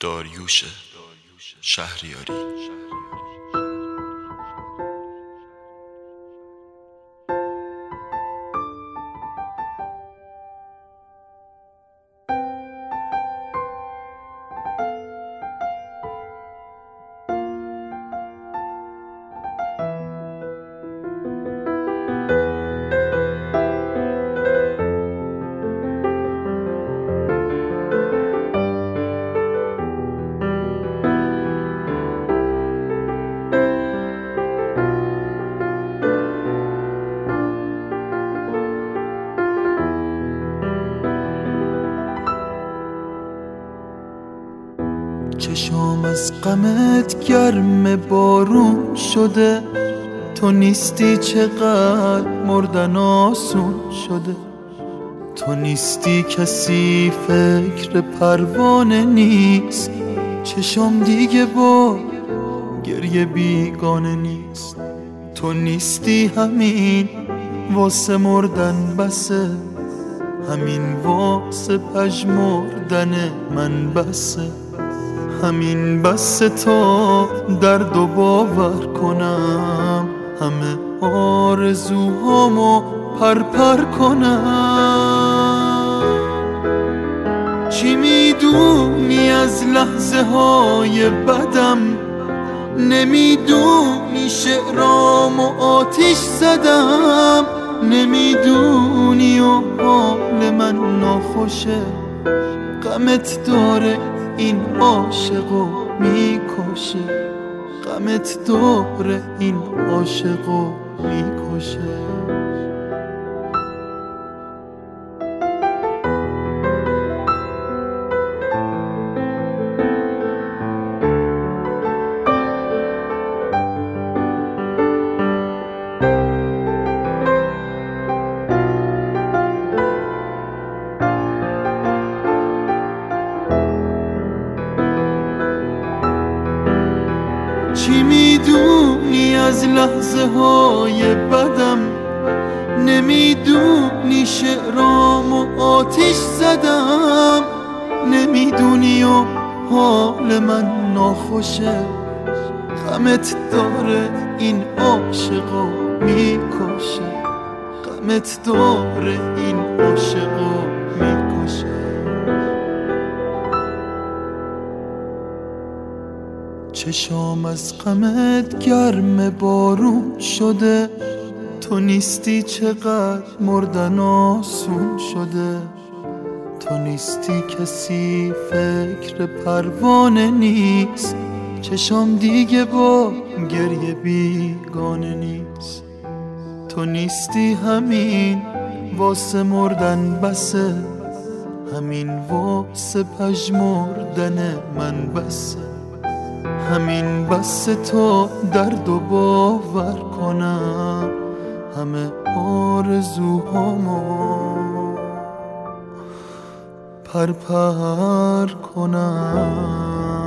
داریوش شهریاری. چشام از غمت گرم بارون شده، تو نیستی چقدر مردن آسون شده. تو نیستی کسی فکر پروانه نیست، چشام دیگه با گریه بیگانه نیست. تو نیستی همین واسه مردن بسه، همین واسه پژمردن من بسه. همین بس تا درد و باور کنم، همه آرزوهامو پرپر کنم. چی میدونی از لحظه های بدم؟ نمیدونی شعرامو آتیش زدم؟ نمیدونی و حال من ناخوشه، غمت داره این عاشقو میکشه، غمت داره این عاشقو میکشه. چی میدونی از لحظه های بدم؟ نمیدونی شعرامو آتیش زدم؟ نمیدونی و حال من ناخوشه، غمت داره این عاشقو میکشه، غمت داره این عاشقو میکشه. چشام از غمت گرم بارون شده، تو نیستی چقدر مردن آسون شده. تو نیستی کسی فکر پروانه نیست، چشام دیگه با گریه بیگانه نیست. تو نیستی همین واسه مردن بسه، همین واسه پژمردن من بسه. همین بس تا درد و باور کنم، همه آرزوهامو پرپر کنم.